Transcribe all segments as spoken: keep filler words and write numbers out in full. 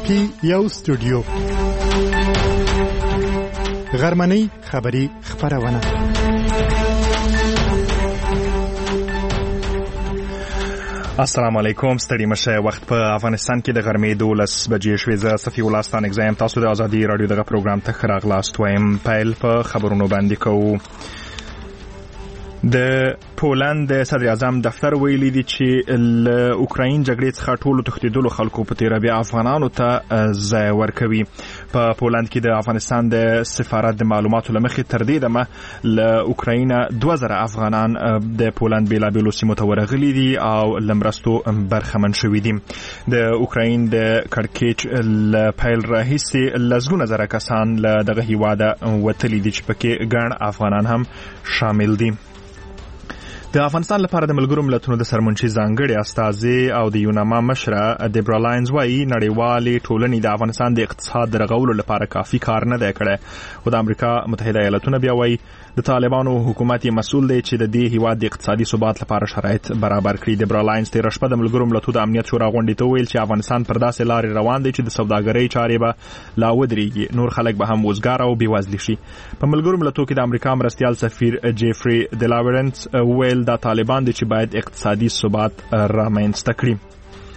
کې یو استودیو غرمنۍ خبری خبرونه. السلام علیکم. ستړي مشه. وخت په افغانستان کې د غرمې دولس بجې شوې. زه صفي الله ستانک زم. تاسو د ازادي رادیو دغه پروګرام ته ښه راغلاست وایم. پیل په خبرونو باندې کوو. د پولند د صدر اعظم دفتر ویلي دی چې له اوکراین جګړې څخه ټولو تښتېدلو خلکو په تیره بیا افغانانو ته ځای ورکوي. په پولند کې د افغانستان د سفارت د معلوماتو له مخې تر دې دمه له اوکراین دوه زره افغانان د پولند بېلابېلو سیمو ته ورغلي دي او له مرستو برخمن شوي دي. د اوکراین د کړکېچ له پیل راهیسې لسګونه زره کسان له دغه هیواده وتلي دي چې پکې ګڼ افغانان هم شامل دي. د افغانستان لپاره د ملګرو ملتونو د سرمنشي ځانګړي استازي او د یوناما مشره دیبرا لاینز وايي نړیوالې ټولنې د افغانستان د اقتصاد د رغولو لپاره کافي کار نه دی کړی. خو د امریکا متحده ایالاتونه بیا وايي د طالبانو حکومت یې مسؤل دی چې د دې هیواد د اقتصادي ثبات لپاره شرایط برابر کړي. دیبرا لاینز تېره شپه د ملګرو ملتونو د امنیت شورا غونډې ته وویل چې افغانستان پر داسې لارې روان دی چې د سوداګرۍ چارې به لا ودرېږي، نور خلک به هم وزګار او بېوزلي شي. په ملګرو ملتونو کې د امریکا مرستیال سفیر جیفري دلاورنس ویل دا طالبان دي چې باید اقتصادي ثبات رامنځته کړي.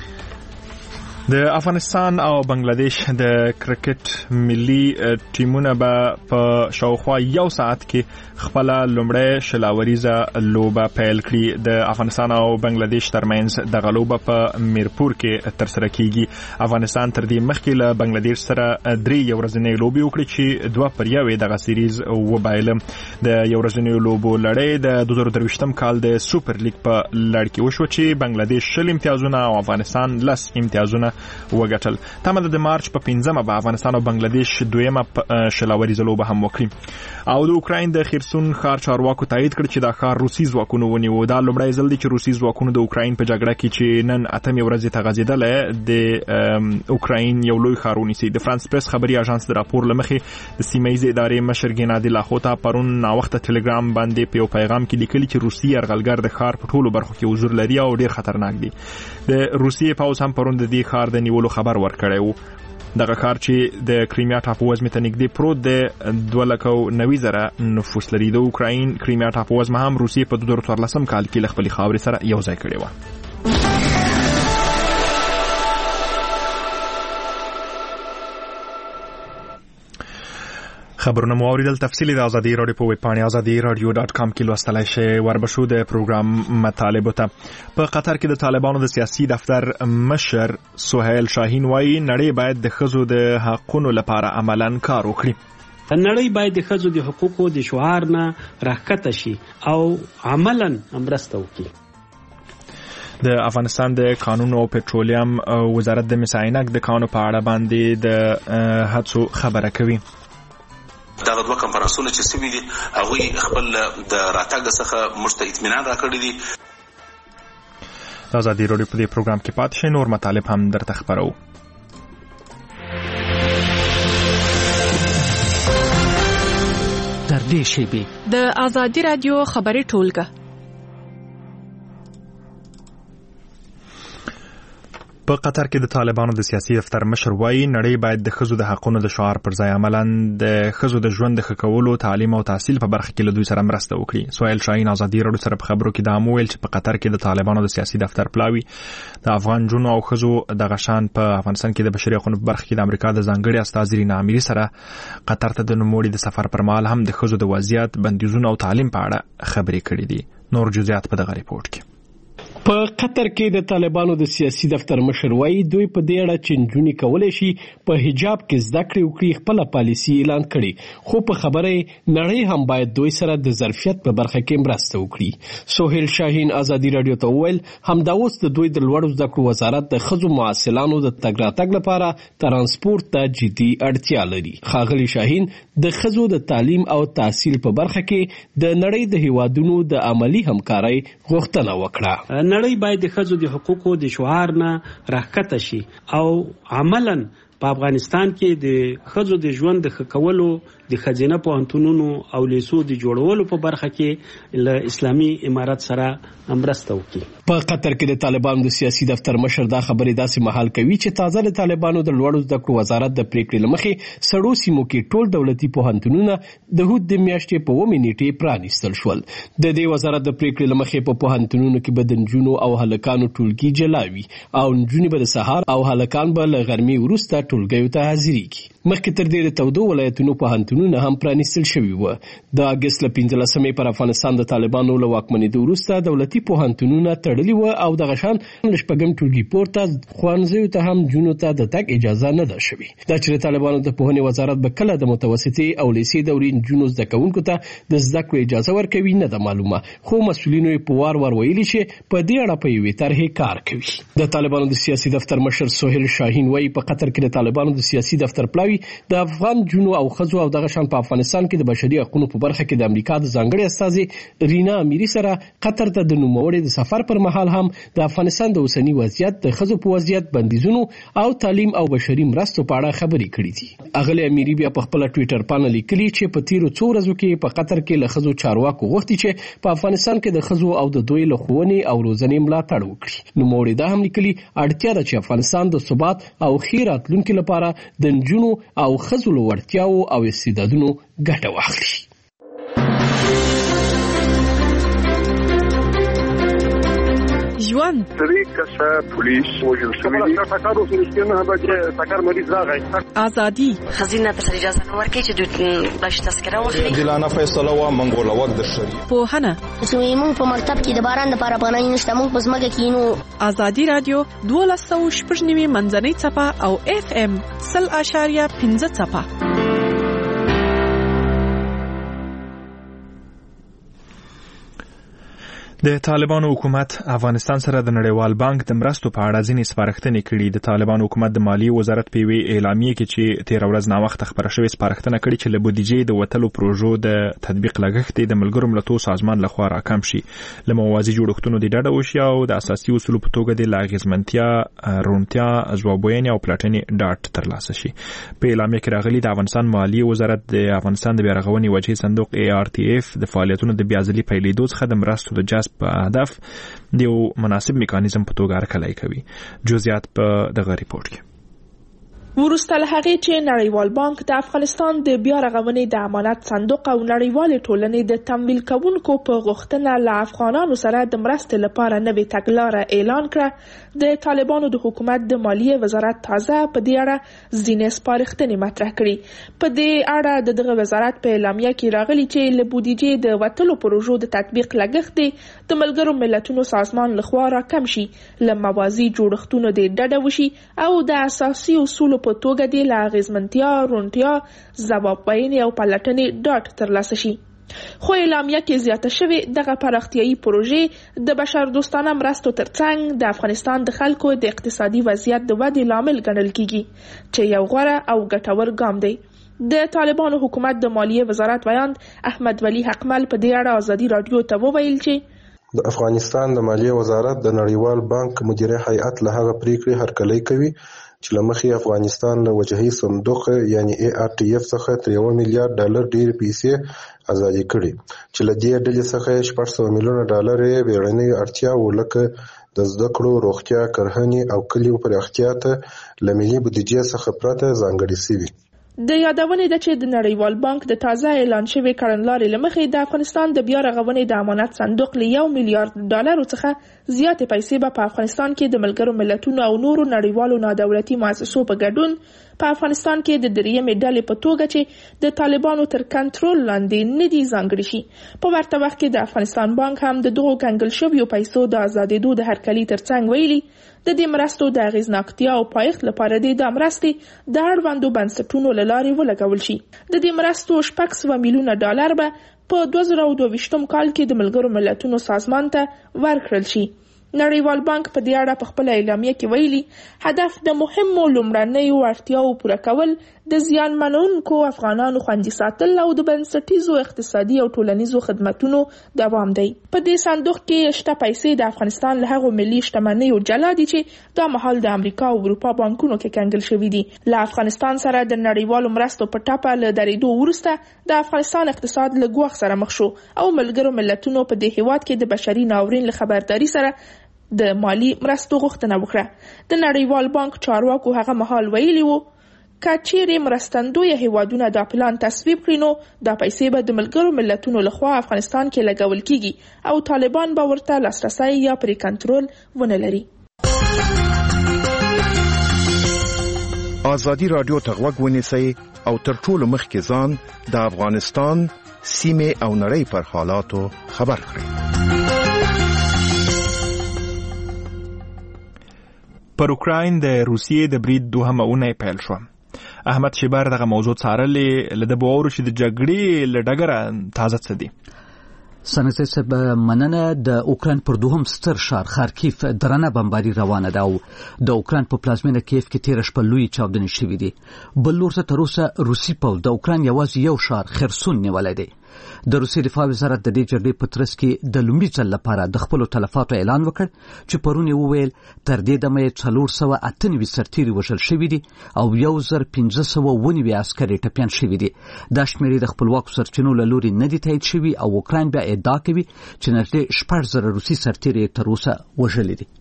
د افغانستان او بنگلاديش د کرکټ ملي ټیمونه به په شاوخوا یو ساعت کې خپل لومړی شلاوریزه لوبه پیل کړي. د افغانستان او بنگلاديش ترمنځ د غلوبه په میرپور کې تر سره کیږي. افغانستان تر دې مخکې له بنگلاديش سره درې یو ورځنۍ لوبې وکړي چې دوه پر یوې دغه سیریز وبایله. د یو ورځنۍ لوبو لړۍ د دوه زره درویشتم کال د سوپر لیګ په لړ کې وشو چې بنگلاديش شل امتیازونه او افغانستان لس امتیازونه وګټل. تمه ده د مارچ په پنځمه به افغانستان او بنگلاديش دویمه شلاوریزه لوبه هم وکړي. او د اوکراین د خرسون ښار چارواکو تایید کړ چې دا ښار روسي ځواکونو ونیو. دا لومړی ځل دی چې روسي ځواکونو د اوکراین په جګړه کې چې نن اتمې ورځې ته غځېدلی د اوکراین یو لوی ښار ونیسي. د فرانس پریس خبري اژانس د راپور له مخې د سیمهییزې ادارې مشر ګنادي لاخوتا پرون ناوخته ټلګرام باندې په یو پیغام کې لیکلي چې روسي یرغلګر د ښار په ټولو برخو کې حضور لري او ډیر خطرناک دي. د روسیې پوځ هم پرون د دې ښار د نیولو خبر ورکړی و. دغه ښار چې د کریمیا ټاپووزمې ته نږدې پروت دی دوه لکه او نوي زره نفوس لري. د اوکراین کریمیا ټاپووزمه هم روسیې په دوه زره څوارلسم کال کې له خپلې خاورې سره یو ځای کړې وه. خبرونه مو اوریدل. تفصیلی د ازادي رادیو په ویب پاڼې ازادي رادیو ډاټ کام کې لوستلای شئ. وربشو د پروګرام مطالبو ته. په قطر کې د طالبانو د سیاسي دفتر مشر سهیل شاهین وايي نړۍ باید د ښځو د حقونو لپاره عملاً کار وکړي. نړۍ باید د ښځو د حقوقو د شعار نه راښکته شي او عملاً مرسته وکړي. د افغانستان د قانون او پټرولیم وزارت د مساینک د کانونو په اړه باندې د هڅو خبره کوي. دا دوه کنفرانسونه چې سوي دي هغه خپل د راتګ څخه موږ ته اطمینان راکړی دي. ازادي رادیو په دې پروګرام کې پاتې شئ. نور مطالب هم درته خبرو. در دې شیبې د ازادي رادیو خبري ټولګه. په قطر کې د طالبانو د سیاسي دفتر مشر وايي نړۍ باید د ښځو د حقونو د شعار پر ځای عملاً د ښځو د ژوند د ښه کولو، تعلیم او تحصیل په برخه کې له دوی سره مرسته وکړي. سهیل شاهین ازادي رادیو سره په خبرو کې دا هم ویل چې په قطر کې د طالبانو د سیاسي دفتر پلاوي د افغان جنو او ښځو د غشان په افغانستان کې د بشري حقوقو په برخه کې د امریکا د ځانګړي استازي رینا اميري سره قطر ته د نوموړي د سفر پر مهال هم د ښځو د وضعیت، بندیزونو او تعلیم په اړه خبرې کړې دي. نور جزئیات په دغه ریپورت کې. په قطر کې د طالبانو د سیاسي دفتر مشر وايي دوی په دې اړه چې نجونې کولای شي په حجاب کې زده کړې وکړي خپل پالیسي اعلان کړي. خو په خبره نړۍ هم باید دوی سره د ظرفیت په برخه کې مرسته وکړي. سهیل شاهین ازادي رادیو ته وویل همدا اوس د دوی د لوړو زده کړو وزارت د ښځو معاصلانو د تګ راتګ لپاره ترانسپورت ته جدي اړتیا لري. ښاغلي شاهین د ښځو د تعلیم او تحصیل په برخه کې د نړۍ د هیوادونو د عملی همکارۍ غوښتنه وکړه. نړۍ باید د ښځو د حقوقو د شعار نه راښکته شي او عملاً په افغانستان کې د ښځو د ژوند د ښه کولو د خزینه پوهنتونونو او لیسو د جوړولو په برخه کې له اسلامي امارت سره مرسته وکړي. په قطر کې د طالبانو د سیاسي دفتر مشر دا خبرې داسې مهال کوي چې تازه د طالبانو د لوړو زده کړو وزارت د پریکړې لمخې سړو سیمو کې ټول دولتي پوهنتونونه د هود د میاشتې په اوومې نیټې پرانیستل شول. د دې وزارت د پریکړې لمخې په پوهنتونونو کې به د نجونو او هلکانو ټولګي جلا وي او نجونې به د سهار او هلکان به له غرمې وروسته ټولګیو ته حاضرېږي. مخکې تر دې د تودو ولایتونو پوهنتونونه هم پرانیستل شوي وو. د اګست له پنځلسمې پر افغانستان د طالبانو له واکمنېدو وروسته دولتي پوهنتونونه تړلي وو او دغه شان له شپږم ټولګي پورته ښوونځیو ته هم نجونو ته د تګ اجازه نه ده شوې. دا چې د طالبانو د پوهنې وزارت به کله د متوسطې او لیسې دورې نجونو زده کوونکو ته د زده کړو اجازه ورکوي نه ده معلومه، خو مسؤلینو یې په وار وار ویلي چې په دې اړه په یوې طرحې کار کوي. د طالبانو د سیاسي دفتر مشر سهیل شاهین وایي په قطر کې د طالبانو د سیاسي دفتر پلاوي د افغان جنو او خزو او دغه شان په افغانستان کې د بشري حقوقو په برخه کې د امریکا د ځانګړي استازي رینا امیری سره قطر ته د نوموړي د سفر پر مهال هم د افغانستان د اوسنی وضعیت، د خزو په وضعیت، بندیزونو او تعلیم او بشري مرستو په اړه خبرې کړې دي. اغلی امیری بیا په خپل ټوئیټر باندې لیکلي چې په تیرو څو ورځو کې په قطر کې له خزو چارواکو غوښتي چې په افغانستان کې د خزو او د دوی له ښوونې او روزنې ملاتړ وکړي. نوموړي دا هم لیکلي اړتیا ده چې افغانستان د ثبات او ښې راتلونکي لپاره د نجونو او خزو له وړتیاو او استعدادونو ګټه واخلي. ژوند درې کسه پولیس وژل شوي دي. سکارو سرشتونه به چې سکار مریض راغی. ازادي خزینه ته اجازه نه ورکړي چې دوی باش تذکره واخلي. عادلانه فیصله و منګول وخت د شری. پوهنه زموږ په مکتب کې د باران لپاره پناه نشته، موږ په ځمکه کې نو. ازادي رادیو دوه سوه شپږ نوي منځنۍ څپه او اف ام سل اشاریه پنځه څپه. د طالبانو حکومت افغانستان سره د نړیوال بانک د مرستو په اړه ځینې سپارښتنې کړي. د طالبانو حکومت د مالیې وزارت په یوې اعلامیې کې چې تیر ورځ ناوخته خبره شوې سپارښتنه کړې چې له بودیجې د وتلو پروژو د تطبیق لګښت د ملګرو ملتونو سازمان لخوا راکم شي، له موازي جوړښتونو د ډډه وشي او د اساسي اصولو په توګه د لاغیزمنتیا، روڼتیا، ځوابوینې او پلټنې ډاټ ترلاسه شي. په اعلامیه کې راغلي د افغانستان مالیې وزارت د افغانستان د بیارغونې وجهې صندوق ای آر ټي اف د فعالیتونو د بیازلي پیلېدو څخه د مرستو د جذب په هدف د یو مناسب میکانیزم په توګه هرکلی کوي. جزئیات په دغه ریپورت کې. وروسته له هغې چې نړیوال بانک د افغانستان د بیا رغونې د امانت صندوق او نړیوالې ټولنې د تمویل کوونکو په غوښتنه له افغانانو سره د مرستې لپاره نوې تګلاره اعلان کړه، د طالبانو د حکومت د مالیې وزارت تازه په دې اړه ځینې سپارښتنې مطرح کړي. په دې اړه د دغه وزارت په اعلامیه کې راغلي چې له بودیجې د وتلو پروژو د تطبیق لګښت د ملګرو ملتونو سازمان لخوا راکم شي، له موازي جوړښتونو د ډډه وشي او د اساسي اصولو په توګه د لاغیزمنتیا، روڼتیا، ځوابوینې او پلټنې ډاټ ترلاسه شي. خو اعلامیه کې زیاته شوې دغه پراختیایي پروژې د بشر دوستانه مرستو ترڅنګ د افغانستان د خلکو د اقتصادي وضعیت د ودې لامل ګڼل کیږي، چې یو غوره او ګټور ګام دی. د طالبانو حکومت د مالیې وزارت ویاند احمد ولی حقمل په دې اړه ازادي رادیو ته وویل چې د افغانستان د مالیې وزارت د نړیوال بانک مدیره هیئت له هغه پریکړې هرکلی کوي چې لمخې افغانستان له وجهي صندوق یعنی ای آر ټي اف څخه تر یو میلیارډ ډالر ډېر پیسې ازادي کړي، چې له دې ډلې څخه شپږ سوه میلیونه ډالر یې بیړنۍ اړتیاوو لکه د زده کړو، روغتیا، کرهنې او کلیو پراختیا ته له ملي بودیجې څخه پرته ځانګړي شوي. د یادونې ده چې د نړیوال بانک د تازه اعلان شوی کړنلارې له مخې د افغانستان د بیا رغونې د امانت صندوق له یو میلیارډ ډالرو څخه زیاتې پیسې به په افغانستان کې د ملګرو ملتونو او نورو نړیوالو نادولتي مؤسسو په ګډون په افغانستان کې د دریمې ډلې په توګه چې د طالبانو تر کنټرول لاندې نه دي ځانګړي شي. په ورته وخت کې د افغانستان بانک هم د دغو کنګل شویو پیسو د ازادېدو د هرکلي ترڅنګ ویلي د دې مرستو د اغېزناکتیا او پایښت لپاره د دا مرستې د اړوندو بنسټونو له لارې ولګول شي. د دې مرستو شپږ سوه میلیونه ډالر به په دوه زره دوه ویشتم کال کې د ملګرو ملتونو سازمان ته ورکړل شي. نړیوال بانک په دې اړه په خپل اعلامیه کې ویلي هدف د مهمو لومړنیو اړتیاو پوره کول د زیانمنونکو افغانانو خوندي ساتل او د بنسټیزو اقتصادي او ټولنیزو خدماتونو دوام دی. په دې صندوق کې شته پیسې د افغانستان له هغو ملي شتمنیو جلا دي چې دا مهال د امریکا او اروپا بانکونو کې کنګل شوي دي. له افغانستان سره د نړیوالو مرستو په ټاپه له درېدو وروسته د افغانستان اقتصاد له ګواښ سره مخ شو او ملګرو ملتونو په دې هیواد کې د بشري ناورین له خبرداري سره د مالی مرستو غوښتنه وکړه. د نړیوال بانک چارواکو هغه مهال ویلي وو که چیرې مرستندویه هیوادونه دا پلان تصویب کړي نو دا پیسې به د ملګرو ملتونو لخوا افغانستان کې لګول کیږي او طالبان به ورته لاسرسی یا پرې کنټرول ونه لري. آزادی رادیو ته غوږ ونیسئ او تر ټولو مخکې ځان د افغانستان سیمې او نړۍ پر حالاتو خبر کړئ. پر اوکراین د روسیې د برید دوهمه اونۍ پیل شوه. احمد شیبر دغه موضوع څارلې، له ده به واورو چې د جګړې له ډګره تازه څه دي. سنګسي صاحب مننه. د اوکراین پر دوهم ستر ښار خارکیف درنه بمباري روانه ده او د اوکراین په پلازمینه کیف کې تیره شپه لوی چاودنې شوې دي. بل لور ته تر اوسه روسي پوځ د اوکراین یوازې یو ښار خرسون نیولی دی. د روسي دفاع وزارت د دې جګړې په ترڅ کې د لومړي ځل لپاره د خپلو تلفاتو اعلان وکړ چې پرون یې وویل تر دې دمه یې څلور سوه اته نوي سرتیري وژل شوي دي او یو زر پنځه سوه اووه نوي عسکر یې ټپیان شوي دي. دا شمېرې د خپلواکو سرچینو له لوري نه دي تایید شوي او اوکراین بیا ادعا کوي چې نږدې شپږ زره روسي سرتیري یې تر اوسه وژلي دي.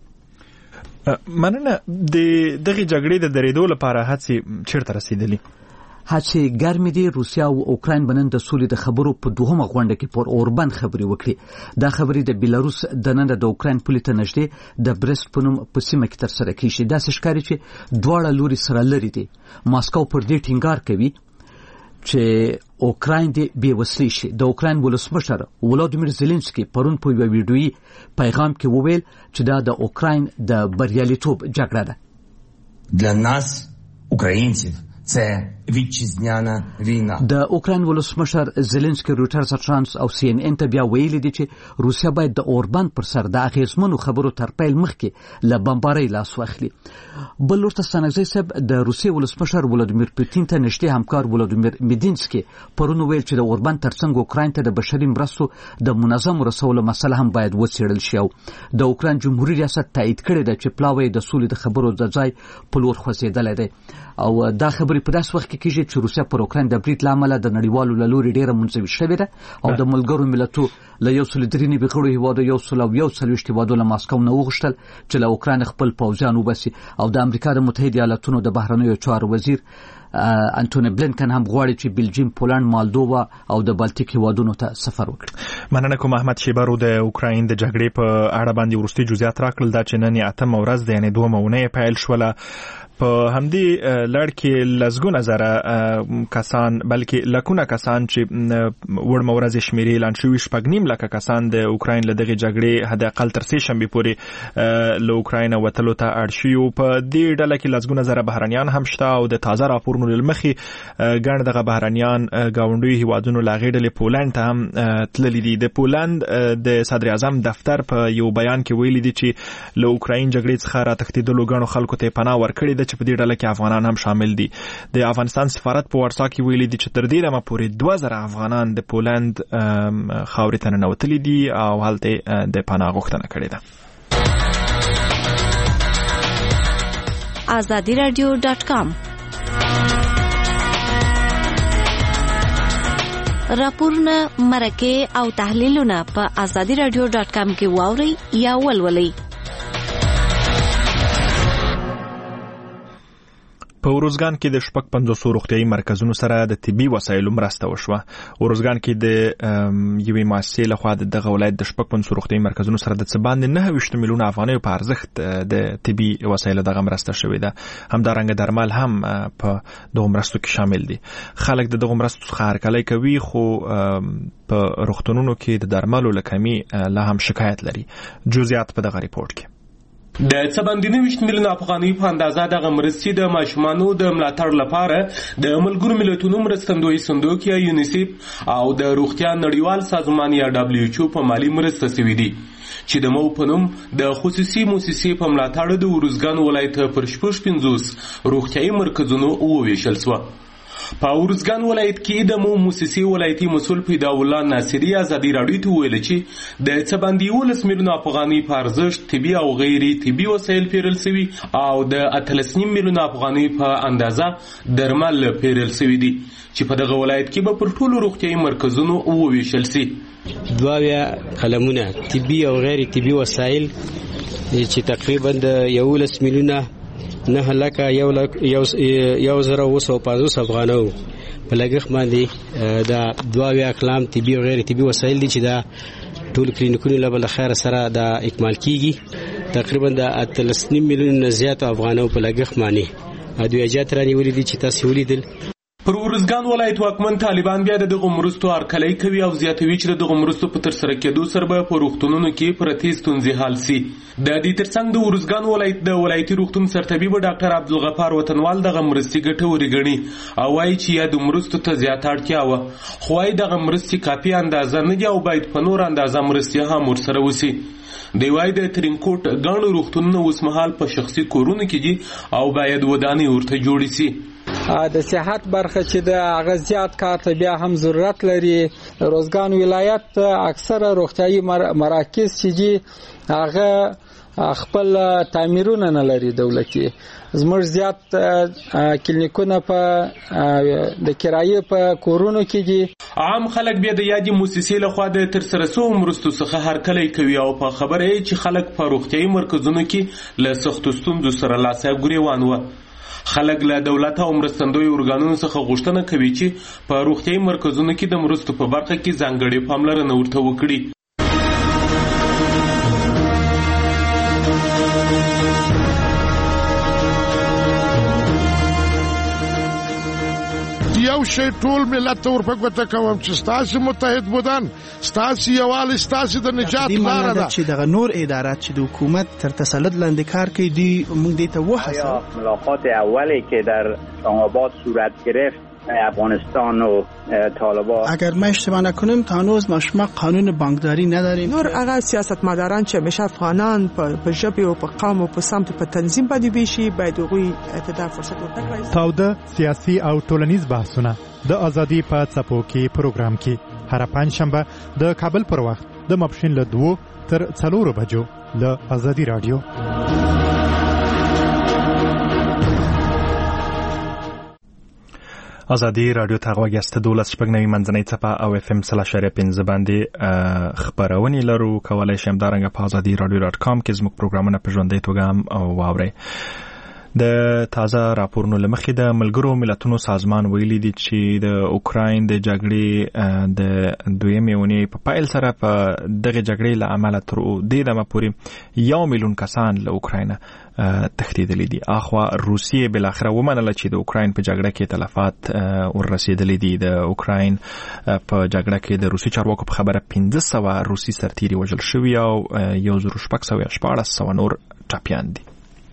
مننه. د دغې جګړې د درېدو لپاره هڅې چیرته رسېدلي؟ هڅې ګرمې دي. روسیا او اوکراین به نن د سولې د خبرو په دوهمه غونډه کې پر اوربند خبرې وکړي. دا خبرې د بیلاروس دننه د اوکراین پولې ته نږدې د برست په نوم په سیمه کې ترسره کېږي. داسې ښکاري چې دواړه لوري سره لرې دي. ماسکو پر دې ټینګار کوي چې اوکراین دې بې وسلې شي. د اوکراین ولسمشر ولادیمیر زيلنسکي پرون په یو ویډیویي پیغام کې وویل چې دا د اوکراین د بریالیتوب جګړه ده. для нас українців це ویچیزنیانه وینا. د اوکراین ولسمشر زيلنسکي روټرز اژانس او سی ان ان ته بیا ویلي دي چې روسیا باید د اوربند پر سر د اغیزمنو خبرو تر پیل مخکې له بمبارۍ لاس واخلي. بل ورته سنګزی صاحب د روسیې ولسمشر ولادیمیر پوتین ته نږدې همکار ولادیمیر میدینسکي پرون ویل چې د اوربند ترڅنګ اوکراین ته د بشري مرستو د منظم رسولو مسله هم باید وڅېړل شي. او د اوکراین جمهوریت ریاست تایید کړی ده چې پلاوی د سولې د خبرو د ځای په لور خوځېدلی دی او دا خبرې په داسې وخت کې کېږي چې روسیا پر اوکراین د برید له امله د نړیوالو له لوري ډېره منزوي شوې ده او د ملګرو ملتو له یو سل درې نوي غړو هېوادو یو سل او یو څلوېښت هېوادو له ماسکو نه وغوښتل چې له اوکراین خپل پوځیان وباسي او د امریکا د متحده ایالاتونو د بهرنیو چارو وزیر انټونی بلینکن هم غواړي چې بلجیم، پولند، مالدووا او د بالټیک هېوادونو ته سفر وکړي. مننه کوم. احمد شیبر د اوکراین د جګړې په اړه باندې وروستي جزئیات راکړل. دا چې نن یې اتمه ورځ ده، یعنې دوهمه اونۍ پیل شوله. په همدې لړ کې لسګونه زره کسان بلکې لکونه کسان چې وړمه ورځې شمېرې اعلان شوي شپږ نیم لکه کسان د اوکراین له دغې جګړې حداقل تر سې شنبې پورې له اوکراینه وتلو ته اړ شوي وو. په دې ډله کې لسګونه زره بهرنیان هم شته او د تازه راپورونو له مخې ګڼ دغه بهرنیان ګاونډیو هېوادونو له هغې ډلې پولند ته هم تللي دي. د پولند د صدر اعظم دفتر په یو بیان کې ویلي دي چې له اوکراین جګړې څخه راتښتېدلو ګڼو خلکو ته یې پناه ورکړې ده چې په دې ډله کې افغانان هم شامل دي. د افغانستان سفارت په ورسا کې ویلي دي چې تر دې دمه پورې دوه زره افغانان د پولند خاورې ته ننوتلي دي او هلته د پناه غوښتنه کړې ده. آزادی رادیو ډاټ کام راپورونه، مرکې او تحلیلونه په آزادی رادیو ډاټ کام کې واورئ یا ولولئ. په اروزګان کې د شپږ پنځوسو روغتیايي مرکزونو سره د طبي وسایلو مرسته وشوه. اروزګان کې د یوې مؤسسې لخوا د دغه ولایت د شپږ پنځوسو روغتیايي مرکزونو سره د څه باندې نهه ویشت میلیونه افغانیو په ارزښت د طبي وسایلو دغه مرسته شوې ده. همدارنګه درمل هم په دغه مرستو کې شامل دي. خلک د دغه مرستو څخه هرکلی کوي خو په روغتونونو کې د درملو له کمي لا هم شکایت لري. جزئیات په دغه ریپورت کې. د څه باندې نهه ویشت میلیونه افغانۍ په اندازه دغه مرستې د ماشومانو د ملاتړ لپاره د ملګرو ملتونو مرستندوی صندوق یا یونیسیف او د روغتیا نړیوال سازمان یا دبلیو ایچ او په مالی مرسته شوې دي چې د مو په نوم د خصوصي مؤسسې په ملاتړ د اروزګان ولایت پر شپږ پنځوس روغتیايي مرکزونو وویشل شو. په ورزګان ولایت کې د مو موسسي ولایتي مسول پیدا الله ناصری ازادي راډیو ته ویل چې د څه باندې ولس میلیون افغاني په ارزښت طبي او غیر طبي وسایل پیرل شوي او د اتلس نیم میلیون افغاني په اندازه درمل پیرل شوي دي چې په دغه ولایت کې به پر ټولو روغتیايي مرکزونو وویشل شي. دوه قلمونه طبي او غیر طبي وسایل چې تقریبا د یولس میلیونه نه لکه یو یو یو زره و سو پنځوس افغانو په لګښت باندې د دوه اقلام طبي او غیر طبي وسایل دي چې دا ټول کلینیکونو له بل خیر سره د اکمال کیږي. تقریبا د اتلس نیم میلیون نه زیات افغانو په لګښت باندې ادویجات رانیولې دي چې تاسو ولیدل. پر ورزګان ولایت واکمن طالبان بیا دغه مرستو هرکلی کوي او زیاتوي چې دغه مرستو په تر سره کېدو سره به په روغتونونو کې پرتې ستونزې حل شي. د دې ترڅنګ د ورزګان ولایت د ولایتي روغتون سرطبیب ډاکټر عبدالغفار وطنوال دغه مرستې ګټورې ګڼي او وایي چې یا د مرستو ته زیات اړتیا وه خو وايي دغه مرستې کافي اندازه نه دي او باید په نور اندازه مرستې هم ورسره وشي. دی وايي د ترینکوټ ګڼو روغتونونه اوس مهال په شخصي کورونو کې دي او باید ودانۍ ورته جوړې شي. د صحت برخه چې د هغه زیات کار ته بیا هم ضرورت لري. روزګان ولایت اکثره روغتیايي مراکز چې دي هغه خپل تعمیرونه نه لري دولتي. زموږ زیات کلینیکونه په د کرایې په کورونو کې دي. عام خلک بیا د یادې موسسې لخوا د تر سره شوو مرستو څخه هرکلی کوي او په خبره یې چې خلک په روغتیايي مرکزونو کې له سختو ستونزو سره لاس ګریوان وه. خلک له دولت او مرستندوی ارګانونو څخه غوښتنه کوي چې په روغتیايي مرکزونو کې د مرستو په برخه کې ځانګړې پاملرنه ورته وکړي. یو شی ټول ملت ته ورپګوته کوم چې ستاسو متحد بودن ستاسو یووالی ستاسو د نجات لاره ده چې دغه نور ادارات چې د حکومت تر تسلط لاندې کار کوي دی موږ دې ته وحسه. ملاقات اولی که در اسلام‌آباد صورت گرفت افغانستان و طالبان اگر ما اشتباه نکنیم تا هنوز ما قانون بانکداری نداریم. نور هغه سیاستمداران چې همیشه افغانان په ژبه او په قوم او په سمت په تنظیم باندې ویشي باید هغوی ته فرصت ورکړي. تاوده سیاسي او ټولنیز بحثونه د ازادي په څپو کې پروګرام کې هر پنځشنبه د کابل پر وخت د ماپښین له دوه تر څلورو بجو له ازادي رادیو. ازادي رادیو ته غوږیاست دولس شپږ نوي منځنۍ څپه او اف ام سل اشاریه پنځه باندې خبرونه لرو. کولای شئ همدارنګه په ازادي رادیو ډاټ کام کې زموږ پروګرامونه په ژوندۍ توګه هم واورئ. د تازه راپورونو لمخې د ملګرو ملتونو سازمان ویلي دي چې د اوکراین د جګړې د دویمې اونۍ په پایل سره په دغه جګړې له امله تر دې دمه پورې یو میلیون کسان له اوکراین تښتېدلي دي. اخوا روسیې بالاخره ومنله چې د اوکراین په جګړه کې تلفات ورسېدلي دي. د اوکراین په جګړه کې د روسي چارواکو په خبره پنځه سوه روسي سرتیري وژل شوي او یو زر شپږ سوه شپاړس سوه نور ټپیان دي.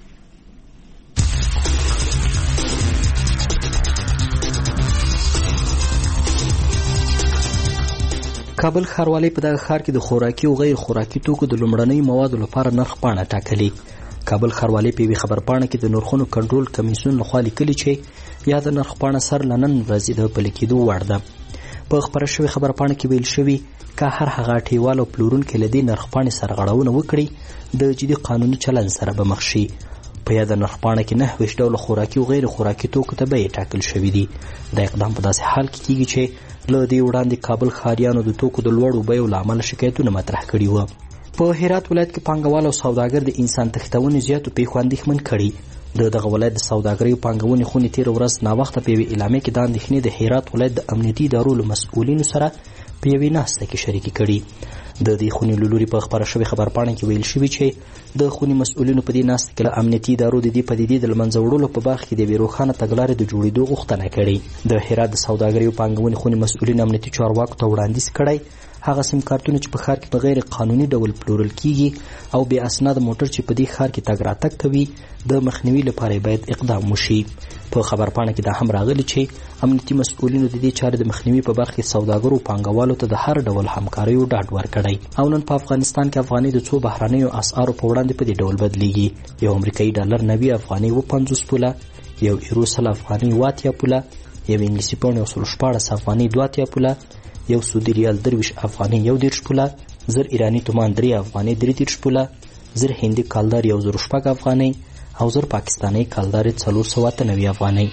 کابل ښاروالۍ په دغه ښار کې د خوراکي او غیر خوراکي توکو د لومړنۍ موادو لپاره نرخ پاڼه ټاکلې. کابل ښاروالۍ په یوې خبرپاڼه کې د نرخونو کنټرول کمیسیون لخوا لیکلي چې یا د نرخ پاڼه سر له نن ورځې د پلي کېدو وړ ده. په خپره شوې خبرپاڼه کې ویل شوي که هر هغه اټیوال او پلورونکي له دې نرخ پاڼې سرغړونه وکړي د جدي قانوني چلند سره به مخ شي. په یاده نرخ پاڼه کې نهه ویشت ډوله خوراکي او غیر خوراکي توکو ته بیې ټاکل شوي دي. دا اقدام په داسې حال کې کیږي چې له دې وړاندې کابل ښاریانو د توکو د لوړو بیو له امله شکایتونه مطرح کړي وو. په هرات ولایت کې پانګوال او سوداګر د انسان تښتونې زیاتو پیښو اندېښمن کړي. د دغه ولایت د سوداګرۍ او پانګونې خونې تېره ورځ ناوخته په یوې اعلامیه کې دا اندېښنې د هرات ولایت د امنیتي ادارو له مسؤلینو سره په یوې ناسته کې شریکې کړي. د دې خونې له لوري په خپره شوې خبرپاڼه کې ویل شوي چې د خونې مسؤلینو په دې ناسته کې له امنیتي ادارو د دې پدیدې د له منځه وړلو په برخه کې د یوې روښانه تګلارې د جوړېدو غوښتنه کړې. د هرات د سوداګرۍ او پانګونې خونې مسؤلین امنیتي چارواکو ته وړاندیز کړی هغه سیم کارتونه چې په ښار کې په غیر قانوني ډول پلورل کیږي او بې اسناده موټر چې په دې ښار کې تګ راتګ کوي د مخنیوي لپاره باید اقدام وشي. په خبرپاڼه کې دا هم راغلی چې امنیتي مسؤلینو د دې چارې د مخنیوي په برخه کې سوداګرو او پانګوالو ته د هر ډول همکاریو ډاډ ورکړی. او نن په افغانستان کې افغانۍ د څو بهرنیو اسعارو په وړاندې په دې ډول بدلیږي. یو امریکایي ډالر نوي افغانۍ اوه پنځوس پوله، یو ایرو سل افغانۍ اوه اتیا پوله، یو انګلیسي پاونډ یو سل شپاړس افغانۍ دوه اتیا پوله، یو سعودي ریال درویشت افغانۍ یو دېرش پوله، زر ایراني تومان درې افغانۍ درې دېرش پوله، زر هندي کالدار یو زر شپږ افغانۍ او زر پاکستاني کالدار څلور سوه اته نوي افغانۍ.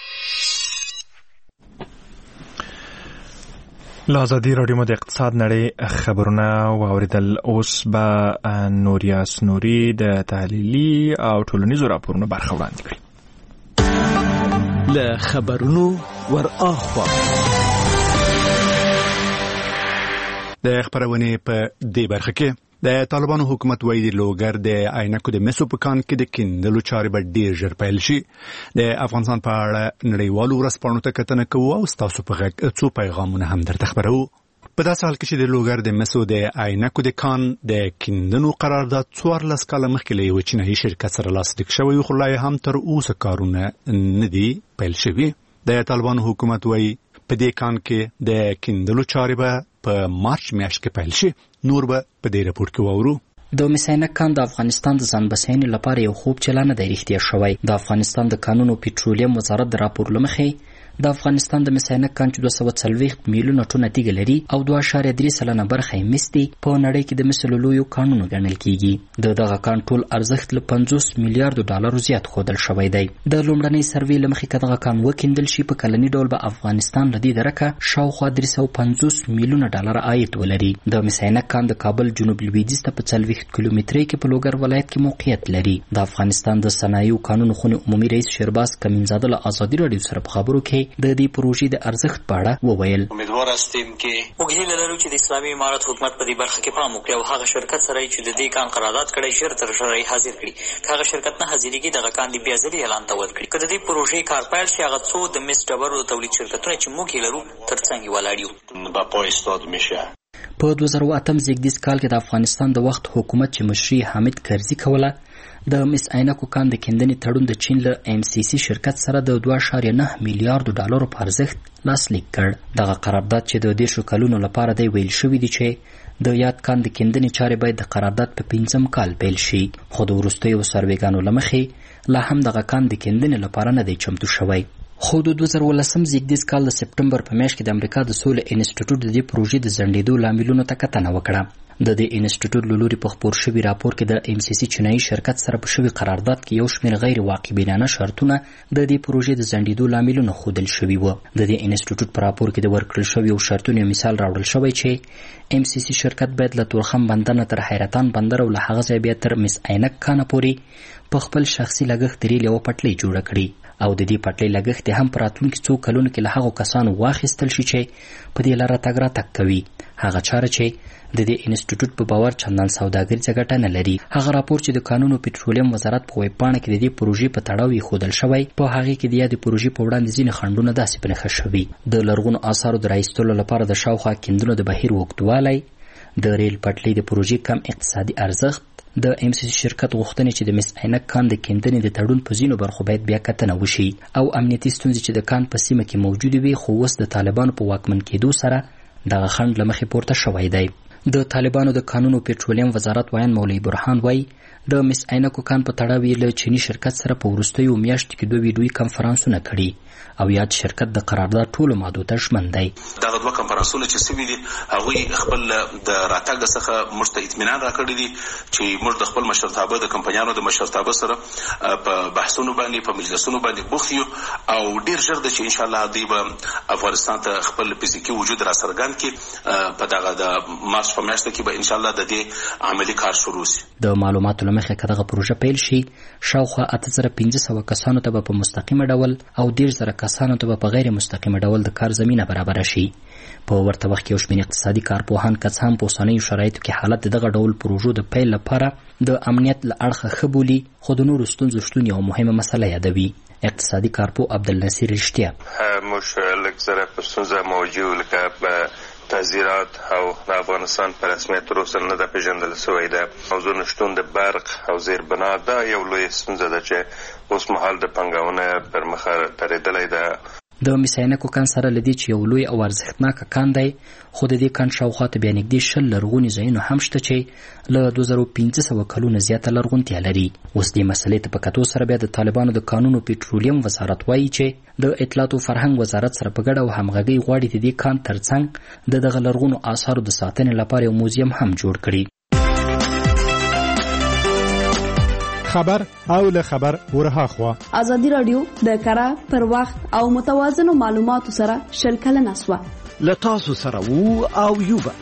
له ازادي راډیو مو د اقتصاد نړۍ خبرونه واوریدل. اوس به نوریاس نوري د تحلیلي او ټولنیزو راپورونو برخه وړاندې کړي. له خبرونو ور اخوا د خبرونه په دې برخه کې د طالبانو حکومت وایي د لوګر د عینکو د مسو په کان کې د کیندلو چارې به ډیر ژر پیل شي. د افغانستان په اړه نړیوالو ورځپاڼو ته کتنه کوو او ستاسو په غږ څو پیغامونه هم درته خبرو. په داسې حال کې چې د لوګر د مسو د عینکو د کان د کیندنو قرارداد څوارلس کاله مخکې له یو چینایي شرکت سره لاسلیک شوی، خو لا هم تر اوسه کارونه نه دي پیل شوي. د طالبانو حکومت وایي په دې کان کې د کیندلو چارې به په مارچ میاشت کې پیل شي. نور به په دې راپور کې واورو. د مساینک کان د افغانستان د ځان بسیاینې لپاره یو خوب چلانه دی رښتیا شوی. د افغانستان د کانونو پټرولیم وزارت د راپور لمخې د افغانستان د مساینک کان چې دوه سوه څلوېښت میلیونه ټنه تیږه لري او دوه اعشاریه درې سلنه برخه یې مس دي، په نړۍ کې د مسو له لویو کانونو ګڼل کیږي. د دغه کان ټول ارزښت له پنځوس میلیارډو ډالرو زیات ښودل شوی دی. د لومړنۍ سروې له مخې که دغه کان وکیندل شي، په کلني ډول به افغانستان له دې درکه شاوخوا درې سوه پنځوس میلیونه ډالره عاید ولري. د مساینک کان د کابل جنوب لویدیځ ته په څلوېښت کیلومترۍ کې په لوګر ولایت کې موقعیت لري. د افغانستان د صنایعو کانونو خونې عمومي رئیس شیرباز کمینزاده له ازادي راډیو سره په خبرو کې د دې پروژې د ارزښت په اړه وویل. امیدوار هستیم که موږ هیله لرو چې د اسلامي امارت حکومت په دې برخه کې پام وکړي او هغه شرکت سره چې د دې کان قرارداد کړی ژر تر ژره حاضر کړي. که هغه شرکت نه حاضرېږي دغه کان د بیا ځلي اعلان ته ورکړي. که د دې پروژې کار پیل شي، هغه څو د مس ډبرو د تولید شرکتونه چې موږ یې لرو تر څنګ یې ولاړ یو به پای استاد میشه. په دوه زره اتم زېږدیز کال کې د افغانستان د وخت حکومت چې مشري حامد کرزي کوله، د مس عینکو کان د کیندنې تړون د چین له ایم سی سی شرکت سره د دوه اعشاریه نه میلیارډو ډالرو په ارزښت لاسلیک کړ. دغه قرارداد چې د دېرشو کلونو لپاره دی ویل شوي دي چې د یاد کان د کیندنې چارې باید د قرارداد په پنځم کال پیل شي، خو د وروستیو سروېګانو له مخې لا هم دغه کان د کیندنې لپاره نه دی چمتو شوی. خو د دوه زره ولسم زېږدیز کال د سپټمبر په میاشت کې د امریکا د سولې انسټیټیوټ د دې پروژې د ځنډېدو لاملونو ته کتنه وکړه. د دې انسټیټیوټ له لوري په خپور شوي راپور کې د ایم سی سی چینایي شرکت سره په شوي قرارداد کې یو شمېر غیر واقعبینانه شرطونه د دې پروژې د ځنډېدو لاملونه ښودل شوي وو. د دې انسټیټیوټ په راپور کې د ورکړل شویو شرطونو مثال راوړل شوی چې ایم سی سی شرکت باید له تورخم بندر تر حیرتان بندر او له هغه ځای بیا تر مس عینک کانه پورې په خپل شخصي لګښت ریل یوه پټلۍ جوړه کړي او د دې پټلۍ لګښت هم په راتلونکي څو کلونو کې له هغو کسانو واخیستل شي چې په دې لاره تګ راتګ کوي. هغه چاره چې د دې انسټیټیوټ په باور چندان سوداګریزه ګټه نه لري. هغه راپور چې د کانونو پټرولیم وزارت په ویب پاڼه کې د دې پروژې په تړاو ایښودل شوی، په هغې کې د یادې پروژې په وړاندې ځینې خنډونه داسې په نښه شوي: د لرغونو آثارو د رایستلو لپاره د شاوخوا کیندنو د بهیر اوږدوالی، د ریل پټلۍ د پروژې کم اقتصادي ارزښت، د ایم سی سی شرکت غوښتنې چې د مس عینک کان د کیندنې د تړون په ځینو برخو باید بیا کتنه وشي، او امنیتي ستونزې چې د کان په سیمه کې موجودې وي خو اوس د طالبانو په واکمن کېدو سره دغه خنډ له مخې پورته شوی دی. د طالبانو د کانونو پټرولیم وزارت وایي مولوي برهان وایي د مس عینکو کان په تړاو یې له چینی شرکت سره په وروستیو میاشتو کې دوه ویډیویي کنفرانسونه کړي او یاد شرکت د قرارداد ټولو مادو ته ژمن دی. دغه دوه کنفرانسونه چې سوي دي هغوی خپل د راتګ څخه موږ ته اطمینان راکړی دي چې موږ د خپل مشرتابه د کمپنیانو د مشرتابه سره په بحثونو باندې په مجلسونو باندې بوخت یو او ډیر ژر د چې ان شاء الله دوی به افغانستان ته خپل فزیکي وجود را څرګند کړي. په دغه د مارچ په میاشت کې به ان شاء الله د دې عملی کار شروع شي. د معلوماتو له مخې که دغه پروژه پیل شي، شاوخوا اته زره پنځه سوه کسانو ته به په مستقیمه ډول او دېرش زره کسانو ته به په غیر مستقیمه ډول د کار زمینه برابره شي. په ورته وخت کې یو شمېر اقتصادي کارپوهان که څه هم په اوسنیو شرایطو کې حالت د دغه ډول پروژو د پیل لپاره د امنیت له اړخه ښه بولي، خو د نورو ستونزو شتون یوه مهمه مسله یادوي. اقتصادي کارپوه عبدالنصیر رښتیا: موږ لږ زره په ستونزه موجود لکه تعزیرات او د افغانستان په رسمیت تر اوسه نه ده پېژندل سوی ده. موضوع نشتون د برق او زیربنا دا یو لویه ستونزه ده چې اوس مهال د پانګونه پر مخ درېدلی ده. د میساینکو کان سره لدی چې یو لوی او ارزښتناک کان دی خو د دې کان شاوخوا ته بیا نږدې شل لرغوني ځایونه هم شته چې له دوه زره پنځه سوه کلونو زیاته لرغونتیا لري. اوس دې مسلې ته په کتو سره بیا د طالبانو د قانون او پټرولیم وزارت وایي چې د اطلاعات او فرهنګ وزارت سره په ګډه او همغږي غواړي د دې کان ترڅنګ د دغه لرغونو آثارو د ساتنې لپاره یو موزیم هم جوړ کړي. خبر او له خبر ورها خوا ازادي رادیو د کره پر وخت او متوازن معلوماتو سره شل کلن اسوا له تاسو سره وو او یوبا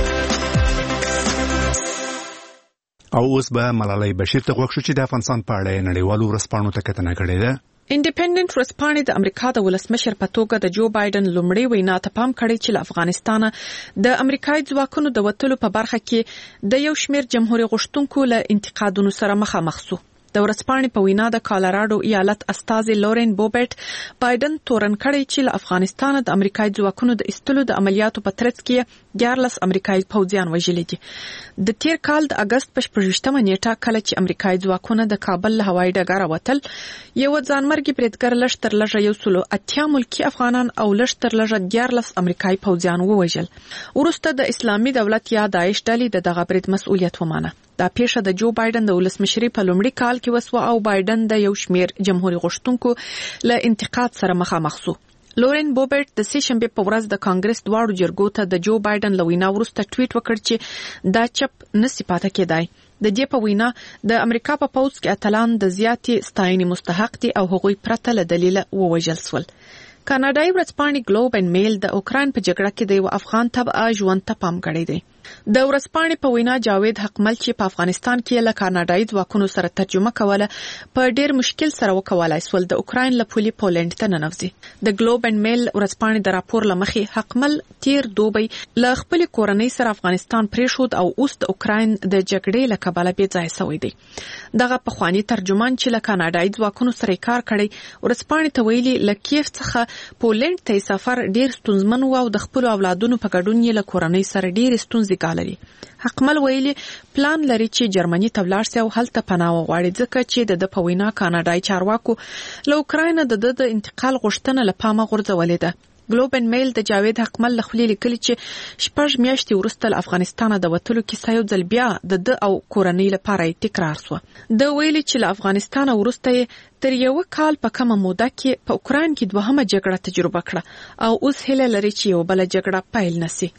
او اوس به ملالۍ بشیر ته غوښتل چې د افغانستان په اړه نړیوالو ورځپاڼو ته کتنه کړې ده. انډیپندنت ورځپاڼې د امریکا د ولسمشر په توګه د جو بایدن لومړی وینا ته پام کړی چې له افغانستانه د امریکایي ځواکونو د وتلو په برخه کې د یو شمېر جمهوریت غوښتونکو له انتقادونو سره مخامخ شو. د ورځپاڼې په وینا د کالراډو ایالت استازي لورن بوبټ بایدن تورن کړی چې له افغانستانه د امریکایي ځواکونو د ایستلو د عملیاتو په ترڅ کې دیارلس امریکایي پوځیان وژلي دي. د تیر کال د اگست په شپږشتمه نیټه کله چې امریکایي ځواکونه د کابل له هوایي ډګره وتل یو ځانمرګي بریدګر لږ تر لږه یو سلو اتیا ملکي افغانان او لږ تر لږه دیارلس امریکایي پوځیان ووژل. وروسته د اسلامي دولت یا داعش ډلې د دغه برید مسؤلیت ومانه. دا پیښه د جو بایدن د ولسمشري په لومړي کال کې وسوه او بایدن د یو شمېر جمهوریت غوښتونکو له انتقاد سره مخامخ شو. لورن بوبټ د سې شنبې په ورځ د کانګرس دواړو جرګو ته د جو بایدن له وینا وروسته ټویټ وکړ چې دا چپ نسی پاتې کېدای. د دې په وینا د امریکا په پوځ کې اتلان د زیاتې ستاینې مستحق دي او هغوی پرته له دلیله ووژل شول. کاناډایي ورځپاڼې ګلوب اینډ میل د اوکراین په جګړه کې د یو افغان تبعه ژوند ته پام کړی دی. د ورځپاڼې په وینا جاوید حقمل چې په افغانستان کې له کاناډایي ځواکونو سره ترجمه کوله په ډیر مشکل سره وکولای سول د اوکراین له پولي پولند ته ننوځي. د ګلوب اینډ میل ورځپاڼې د راپور لمخې حقمل تیر دوبی له خپل کورنۍ سره افغانستان پریښود او اوس د اوکراین د جګړې له کبله بې ځای شوی دی. دغه پخوانی ترجمان چې له کاناډایي ځواکونو سره کار کړی ورځپاڼې ته ویلي له کیف څخه پولند ته سفر ډیر ستونزمن و او د خپل اولادونو په ګډون یې له کورنۍ سره ډیر ستونزې ګالري. حقمل ویلي پلان لري چې جرمني ته ولاړ شي او هلته پناه وغواړي ځکه چې د په وینا کاناډایي چارواکو له اوکراین د د انتقال غوښتنه له پامه غورځولې ده. ګلوب اینډ میل د جاوید حقمل له خولې لیکلي چې شپږ میاشتې وروسته له افغانستانه د وتلو کیسه یو ځل بیا د ده او کورنۍ لپاره تکرار شوه. د ویلي چې له افغانستانه وروسته تر یو کال په کمه موده کې په اوکراین کې دوهمه جګړه تجربه کړه او اوس هیله لري چې یو بل جګړه پیل نشي.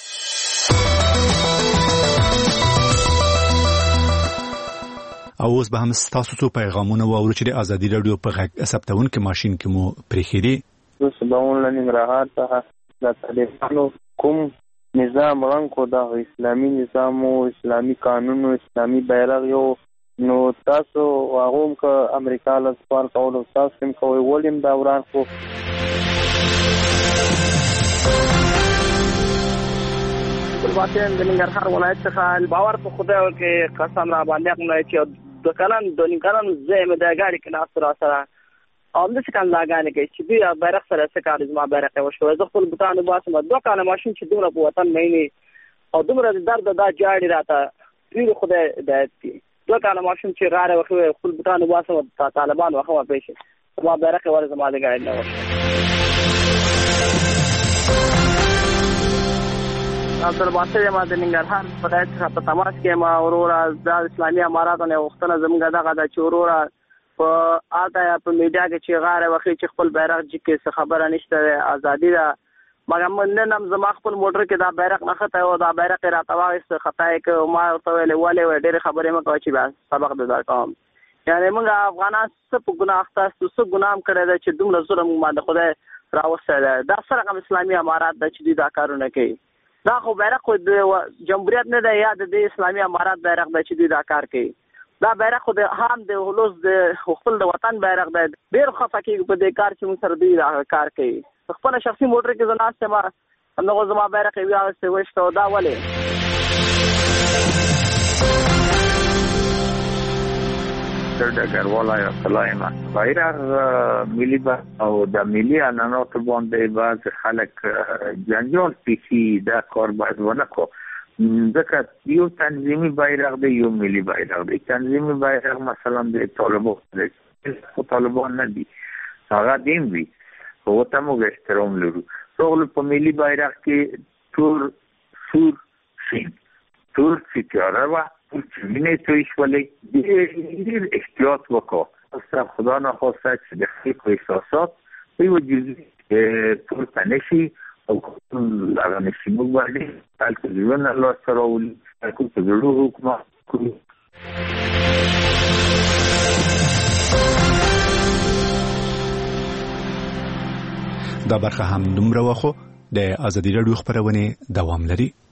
او اوس به هم تاسو ته پیغامونه واورو چې د ازادي رادیو په غږ ثبتونکو ماشين کې مو پریخيري. سباون لنګرهار څخه د طالبانو کوم نظام رنګ د اسلامي نظام او اسلامي قانون او اسلامي بیرغ یو نو تاسو هغه که امریکا له سپار کولو تاسو هم کوي ولیم دا وران خو باطن د ننګرهار ولایت څخه باور په خدای او کې قسم را باندې کوم چې د کلن د ننګرهار زموږ د غاړي کې ناس را سره اوم د څنګه لاګانې کې چې بیا بیرغ سره څه کار زما بیرغ ته وشو زه خپل بوتانو باسم دوه کاله ماشين چې دومره په وطن نه ني او دومره درد دا جاړي راته پیر خدای هدایت کی دوه کاله ماشين چې غاره وخو خپل بوتانو باسم طالبان وخو پېښه زما بیرغ ور زما د غاړي نه وشو. اصل واسطه ما د ننګرهار په دای څخه په تماس کې ما اورورا د اسلامي اماراتو نه وختونه زموږ دغه د چورورا په آتا په میډیا کې چې غاره وخی چې خپل بیرغ جکه څه خبره نشته ازادي دا مګر نن هم زما خپل موټر کې دا بیرغ نه خطا او دا بیرغ را تواغ خطا کې ما ورته ویل ولې ډېر خبرې مکو چې بس سبق د درکوم یعنی موږ افغانان څه په ګناه اخته څه ګناه کړی چې دومره ظلم ما د خدای راوستل دا سره کوم اسلامي امارات د چې دا کارونه کوي دا خو بیرغ خو د جمهوریت نه دی یا د اسلامي امارات بیرغ د چې دا کار کوي دا بیرغ خو د هم د هلوز د خپل د وطن بیرغ دی ډېر خفه کېږي په دې کار چې موږ سره دوی دا کار کوي خپل شخصي موټر کې زه ناست یم همدغه زما بیرغ یې واغستی ویشته دا ولې ډګروال سلایم بیرغ ملي او د ملي عنعناتو باندې بعض خلک جنجال پیښي دا کار باید ونه کړو ځکه یو تنظیمي بیرغ دی یو ملي بیرغ دی تنظیمي بیرغ مثلا د طالبان دی خو طالبان نه دي هغه دیم وي او ته موږ احترام لرو. ټول په ملي بیرغ کې تور سور شین تور چې تیاره وه تور چې وینې توی شولې ډېر احتیاط وکړه. اصلا خدا نخواسته چې د خلکو احساسات په یوه جزء پورته نشي او هغه نشي موږ باندې هلته ژوند الله سره راولي هلته په زړو حکومت کړو. دا برخه هم دومره وخو د ازادي راډیو خبرونه دوام لري.